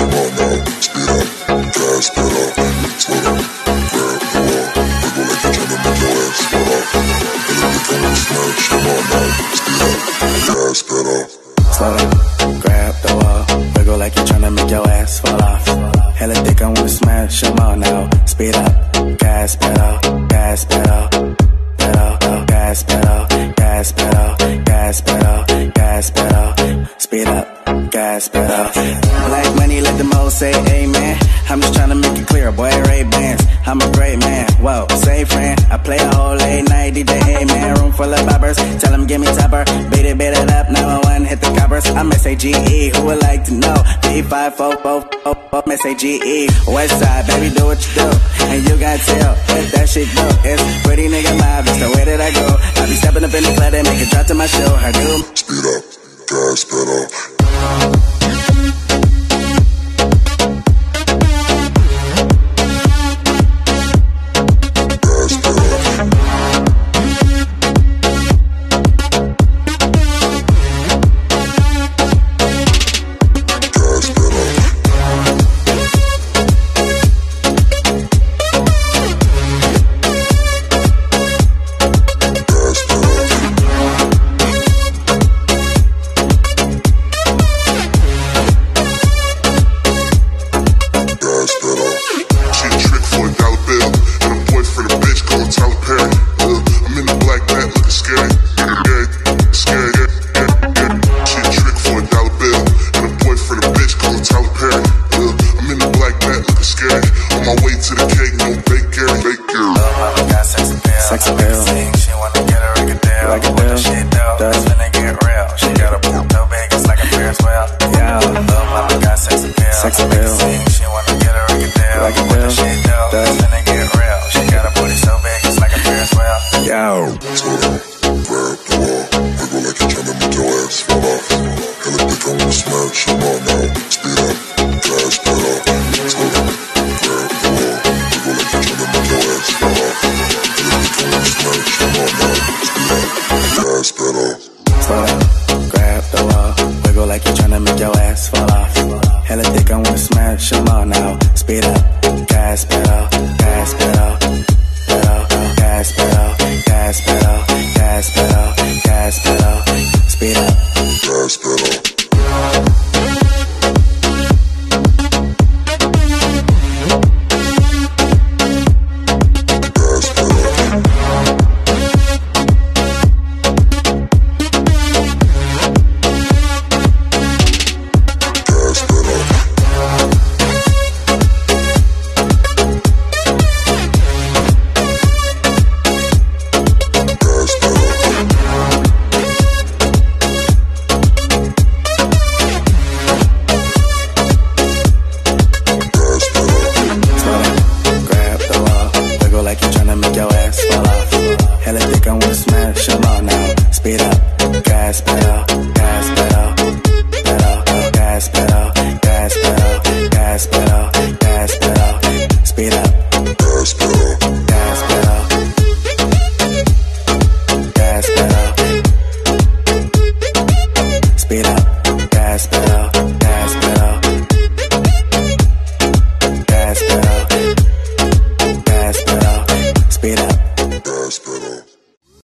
Slow down, grab the wall, wiggle like you're tryna make your ass fall off. Hella thick, I wanna smash them all now. Speed up, gas pedal, gas pedal, pedal, gas pedal, gas pedal, gas pedal, gas pedal. Speed up, gas pedal. Black money, let them all say amen. I'm just tryna make it clear, boy, Ray-Bans. I'm a great man, whoa, say friend. I play a whole late night, DJ, hey man. Room full of boppers, tell them give me topper. Beat it up, 911, hit the coppers. I'm S-A-G-E, who would like to know? B544, S-A-G-E. West side, baby, do what you do. And you got tell, let that shit go. It's pretty nigga live, that's the way that I go. I be stepping up in the club and make it drop to my show. I do. Speed up, gas pedal. Gas pedal, gas pedal, gas pedal.